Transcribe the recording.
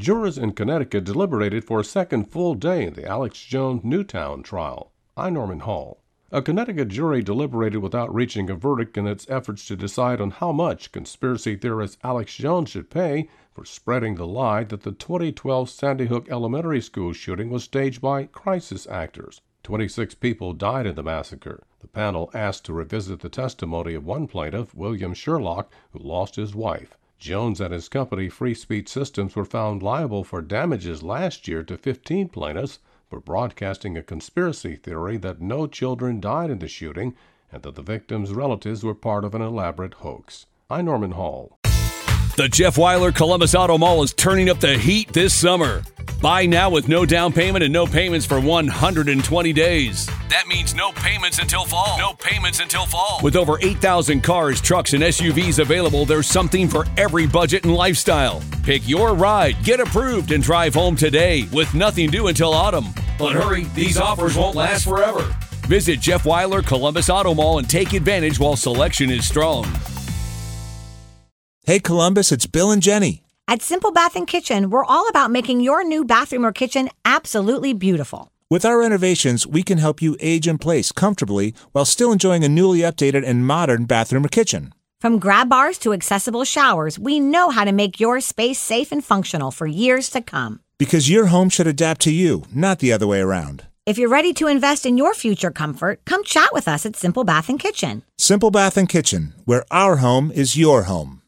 Jurors in Connecticut deliberated for a second full day in the Alex Jones Newtown trial. I'm Norman Hall. A Connecticut jury deliberated without reaching a verdict in its efforts to decide on how much conspiracy theorist Alex Jones should pay for spreading the lie that the 2012 Sandy Hook Elementary School shooting was staged by crisis actors. 26 people died in the massacre. The panel asked to revisit the testimony of one plaintiff, William Sherlock, who lost his wife. Jones and his company, Free Speech Systems, were found liable for damages last year to 15 plaintiffs for broadcasting a conspiracy theory that no children died in the shooting and that the victims' relatives were part of an elaborate hoax. I'm Norman Hall. The Jeff Weiler Columbus Auto Mall is turning up the heat this summer. Buy now with no down payment and no payments for 120 days. That means no payments until fall. No payments until fall. With over 8,000 cars, trucks, and SUVs available, there's something for every budget and lifestyle. Pick your ride, get approved, and drive home today with nothing due until autumn. But hurry, these offers won't last forever. Visit Jeff Weiler Columbus Auto Mall and take advantage while selection is strong. Hey Columbus, it's Bill and Jenny. At Simple Bath & Kitchen, we're all about making your new bathroom or kitchen absolutely beautiful. With our renovations, we can help you age in place comfortably while still enjoying a newly updated and modern bathroom or kitchen. From grab bars to accessible showers, we know how to make your space safe and functional for years to come. Because your home should adapt to you, not the other way around. If you're ready to invest in your future comfort, come chat with us at Simple Bath & Kitchen. Simple Bath & Kitchen, where our home is your home.